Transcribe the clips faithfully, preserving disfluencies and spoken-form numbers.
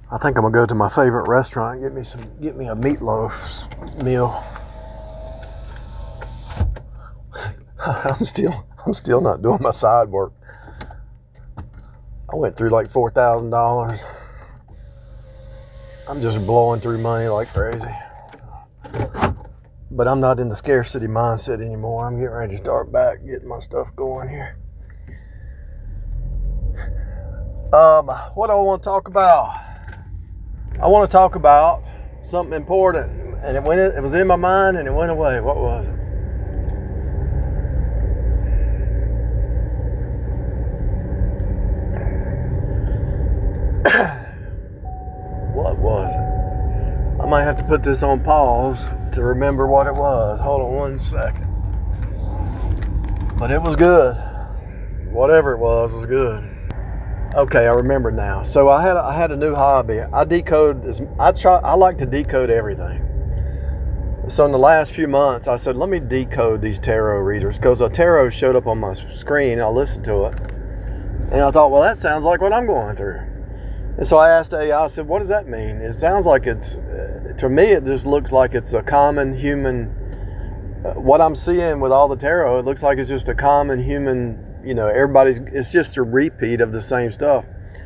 I think I'm gonna go to my favorite restaurant and get me some, get me a meatloaf meal. I'm still, I'm still not doing my side work. I went through like four thousand dollars. I'm just blowing through money like crazy. But I'm not in the scarcity mindset anymore. I'm getting ready to start back, getting my stuff going here. Um, what do I want to talk about? I want to talk about something important, and it went. It was in my mind, and it went away. What was it? What was it? I might have to put this on pause to remember what it was. Hold on one second. But it was good. Whatever it was was good. Okay, I remember now. So I had I had a new hobby. I decode this. I try. I like to decode everything. So in the last few months, I said, let me decode these tarot readers, because a tarot showed up on my screen. I listened to it, and I thought, well, that sounds like what I'm going through. And so I asked A I. I said, what does that mean? It sounds like it's. Uh, to me, it just looks like it's a common human. Uh, what I'm seeing with all the tarot, it looks like it's just a common human. You know, everybody's, it's just a repeat of the same stuff.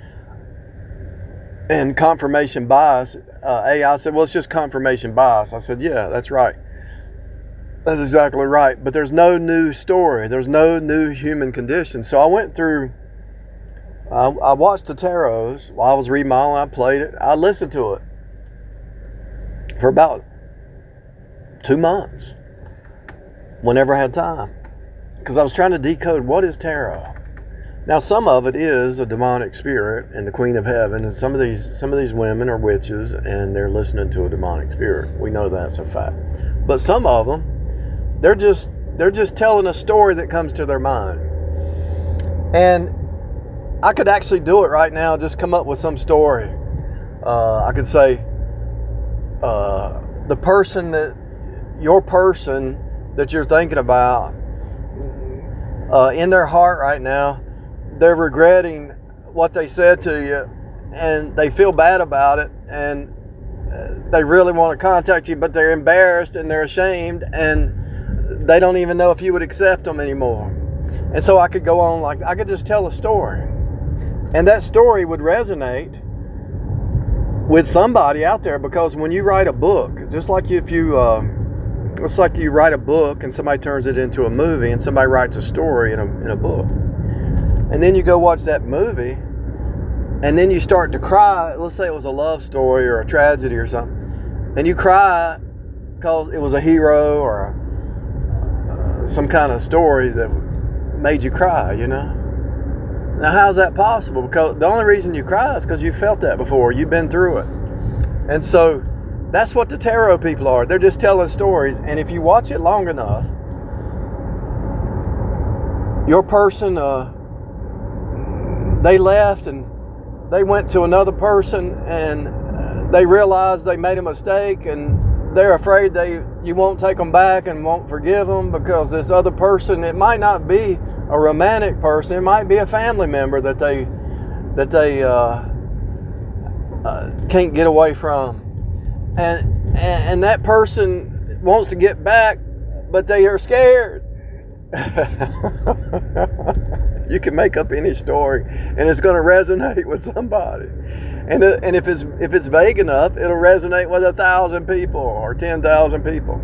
And confirmation bias, uh, A I said, well, it's just confirmation bias. I said, yeah, that's right. That's exactly right. But there's no new story. There's no new human condition. So I went through, uh, I watched the tarots while I was remodeling. I played it. I listened to it for about two months, whenever I had time. Because I was trying to decode what is tarot. Now, some of it is a demonic spirit and the Queen of Heaven, and some of these some of these women are witches and they're listening to a demonic spirit. We know that's a fact. But some of them, they're just they're just telling a story that comes to their mind. And I could actually do it right now. Just come up with some story. Uh, I could say uh, the person that your person that you're thinking about. Uh, in their heart right now, they're regretting what they said to you, and they feel bad about it, and uh, they really want to contact you, but they're embarrassed and they're ashamed, and they don't even know if you would accept them anymore. And so I could go on like, I could just tell a story, and that story would resonate with somebody out there, because when you write a book, just like if you uh, it's like you write a book and somebody turns it into a movie, and somebody writes a story in a, in a book. And then you go watch that movie, and then you start to cry. Let's say it was a love story or a tragedy or something. And you cry because it was a hero or a, uh, some kind of story that made you cry, you know? Now, how's that possible? Because the only reason you cry is because you felt that before. You've been through it. And so that's what the tarot people are. They're just telling stories. And if you watch it long enough, your person, uh, they left and they went to another person, and they realized they made a mistake, and they're afraid they you won't take them back and won't forgive them, because this other person, it might not be a romantic person. It might be a family member that they that they uh, uh, can't get away from. And, and that person wants to get back, but they are scared. You can make up any story, and it's going to resonate with somebody. And and if it's if it's vague enough, it'll resonate with a thousand people or ten thousand people.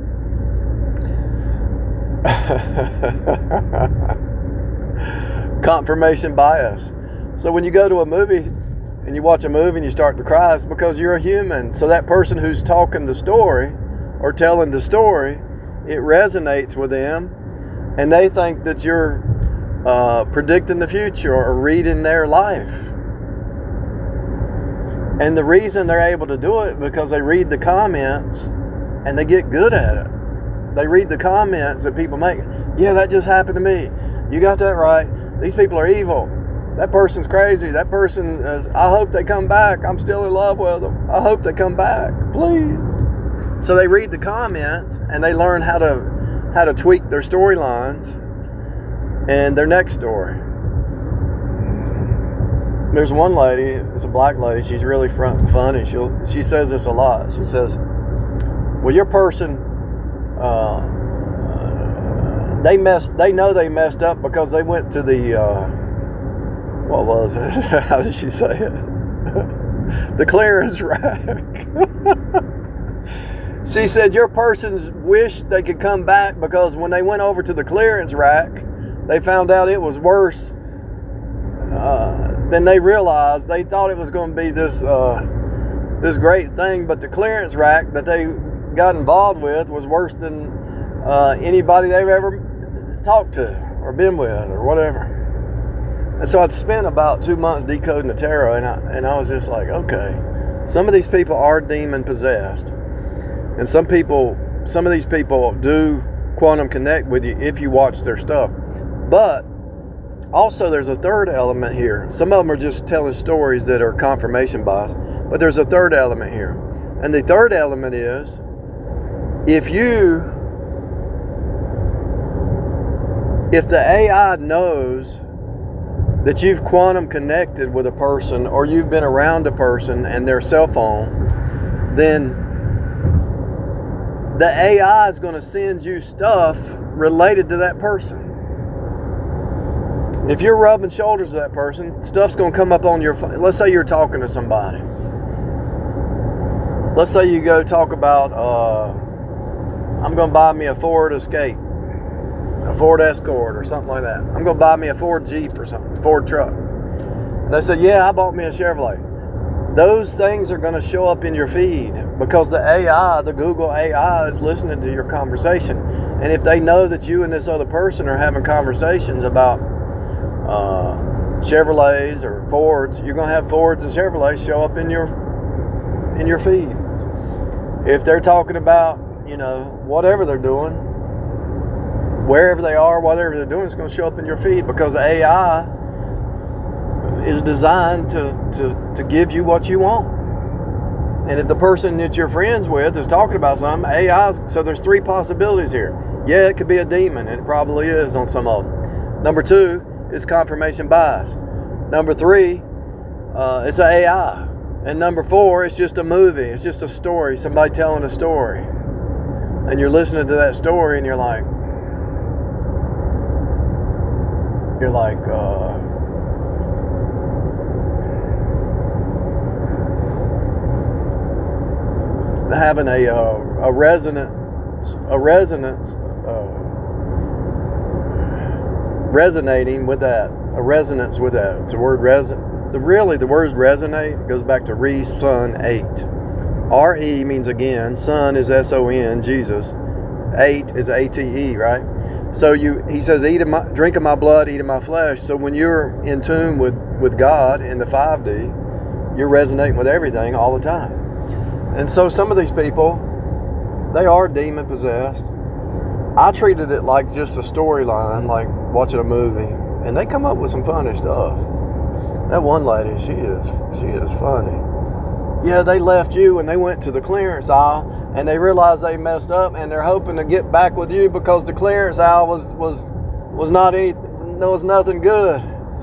Confirmation bias. So when you go to a movie and you watch a movie and you start to cry, it's because you're a human. So that person who's talking the story or telling the story, it resonates with them, and they think that you're uh, predicting the future or reading their life. And the reason they're able to do it because they read the comments and they get good at it. They read the comments that people make. Yeah, that just happened to me. You got that right. These people are evil. That person's crazy. That person is, I hope they come back. I'm still in love with them. I hope they come back. Please. So they read the comments and they learn how to how to tweak their storylines and their next story. There's one lady, it's a black lady, she's really front funny. She she says this a lot. She says, well, your person, uh, they messed, they know they messed up because they went to the, uh, what was it? How did she say it? The clearance rack. She said, your persons wish they could come back because when they went over to the clearance rack, they found out it was worse uh, than they realized. They thought it was going to be this uh, this great thing, but the clearance rack that they got involved with was worse than uh, anybody they've ever talked to or been with or whatever. And so I'd spent about two months decoding the tarot, and I, and I was just like, okay, some of these people are demon possessed, and some people, some of these people do quantum connect with you if you watch their stuff. But also there's a third element here. Some of them are just telling stories that are confirmation bias, but there's a third element here. And the third element is, if you, if the A I knows that you've quantum connected with a person or you've been around a person and their cell phone, then the A I is going to send you stuff related to that person. If you're rubbing shoulders with that person, stuff's going to come up on your phone. Let's say you're talking to somebody. Let's say you go talk about, uh, I'm going to buy me a Ford Escape, a Ford Escort or something like that. I'm going to buy me a Ford Jeep or something, Ford truck. And they said, yeah, I bought me a Chevrolet. Those things are going to show up in your feed because the A I, the Google A I, is listening to your conversation. And if they know that you and this other person are having conversations about uh, Chevrolets or Fords, you're going to have Fords and Chevrolets show up in your in your feed. If they're talking about, you know, whatever they're doing, wherever they are, whatever they're doing, it's going to show up in your feed because the A I is designed to, to, to give you what you want. And if the person that you're friends with is talking about something, A I's, so there's three possibilities here. Yeah, it could be a demon, and it probably is on some of them. Number two is confirmation bias. Number three, uh, it's an A I. And number four, it's just a movie. It's just a story, somebody telling a story. And you're listening to that story and you're like, you're like, uh, having a uh, a resonance, a resonance, uh, resonating with that, a resonance with that. It's the word reson. The really the word resonate goes back to re son eight. R E means again. Son is S O N. Jesus. Eight is A T E. Right. So you, he says, eat of my, drink of my blood, eat of my flesh. So when you're in tune with with God in the five D, you're resonating with everything all the time. And so some of these people, they are demon possessed. I treated it like just a storyline, like watching a movie, and they come up with some funny stuff. That one lady, she is she is funny. Yeah, they left you and they went to the clearance aisle and they realized they messed up and they're hoping to get back with you because the clearance aisle was was was not any there was nothing good.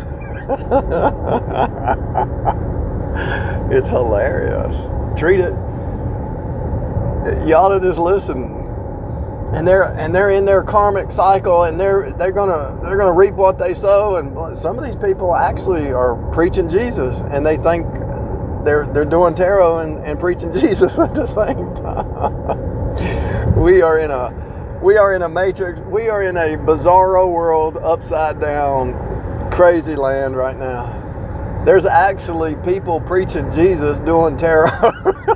It's hilarious. Treat it. You ought to just listen. And they're and they're in their karmic cycle, and they're they're gonna they're gonna reap what they sow. And some of these people actually are preaching Jesus, and they think they're they're doing tarot and, and preaching Jesus at the same time. We are in a we are in a matrix. We are in a bizarro world, upside down, crazy land right now. There's actually people preaching Jesus doing tarot.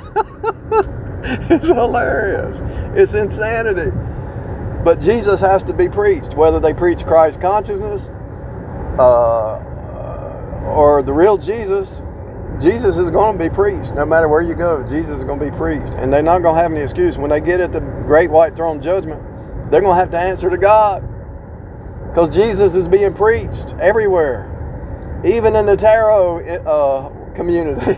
It's hilarious. It's insanity. But Jesus has to be preached, whether they preach Christ consciousness uh, or the real Jesus. Jesus is going to be preached. No matter where you go, Jesus is going to be preached. And they're not going to have any excuse. When they get at the great white throne judgment, they're going to have to answer to God. Because Jesus is being preached everywhere. Even in the tarot uh, community.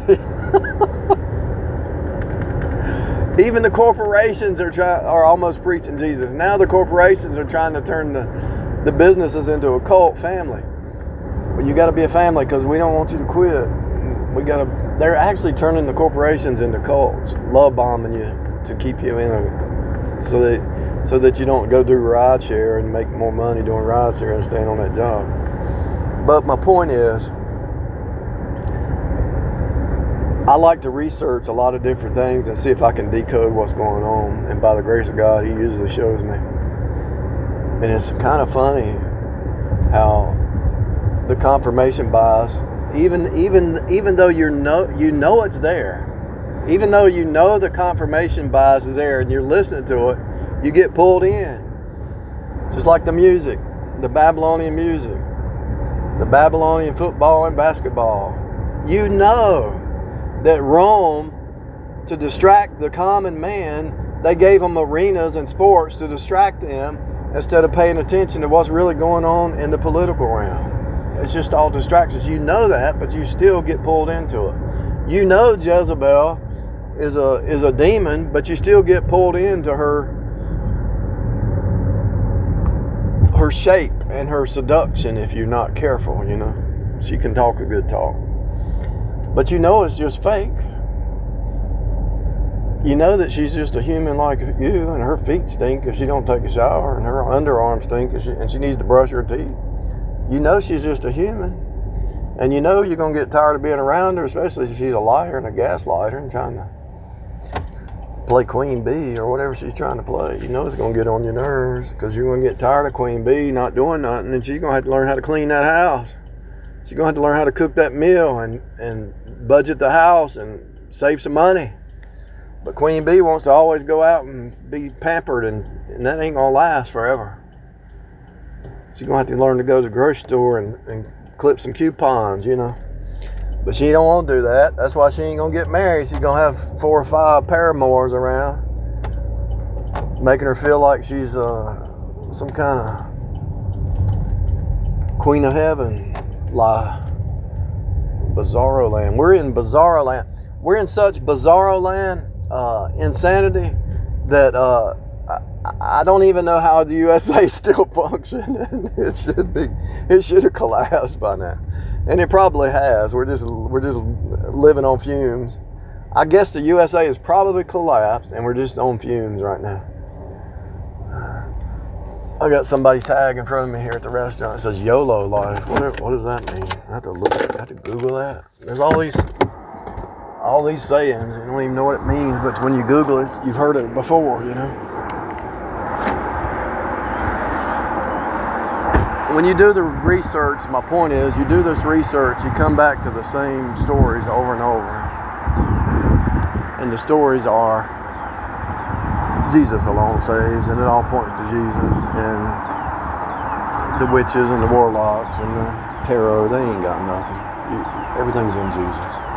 Even the corporations are try, are almost preaching Jesus. Now the corporations are trying to turn the, the businesses into a cult family. Well, you got to be a family because we don't want you to quit. We got to. They're actually turning the corporations into cults, love bombing you to keep you in a, so that so that you don't go do rideshare and make more money doing rideshare and staying on that job. But my point is, I like to research a lot of different things and see if I can decode what's going on. And by the grace of God, He usually shows me. And it's kind of funny how the confirmation bias, even even even though you know you know it's there, even though you know the confirmation bias is there and you're listening to it, you get pulled in. Just like the music, the Babylonian music, the Babylonian football and basketball. You know that Rome, to distract the common man, they gave them arenas and sports to distract them instead of paying attention to what's really going on in the political realm. It's just all distractions. You know that, but you still get pulled into it. You know Jezebel is a is a demon, but you still get pulled into her her shape and her seduction if you're not careful, you know. She can talk a good talk. But you know it's just fake. You know that she's just a human like you, and her feet stink if she don't take a shower, and her underarms stink if she, and she needs to brush her teeth. You know she's just a human. And you know you're going to get tired of being around her, especially if she's a liar and a gaslighter and trying to play Queen Bee or whatever she's trying to play. You know it's going to get on your nerves because you're going to get tired of Queen Bee not doing nothing, and she's going to have to learn how to clean that house. She's going to have to learn how to cook that meal and, and budget the house and save some money. But Queen Bee wants to always go out and be pampered, and, and that ain't going to last forever. She's going to have to learn to go to the grocery store and, and clip some coupons, you know. But she don't want to do that. That's why she ain't going to get married. She's going to have four or five paramours around, making her feel like she's uh, some kind of queen of heaven. Lie. Bizarro land. We're in bizarro land. We're in such bizarro land, uh, insanity, that uh, I, I don't even know how the U S A is still functioning. It should be. It should have collapsed by now, and it probably has. We're just we're just living on fumes. I guess the U S A has probably collapsed, and we're just on fumes right now. I got somebody's tag in front of me here at the restaurant. It says YOLO life. What, what does that mean? I have to look at it. I have to Google that. There's all these all these sayings. You don't even know what it means, but when you Google it, you've heard it before, you know. When you do the research, my point is, you do this research, you come back to the same stories over and over. And the stories are Jesus alone saves, and it all points to Jesus. And the witches and the warlocks and the tarot, they ain't got nothing. You, everything's in Jesus.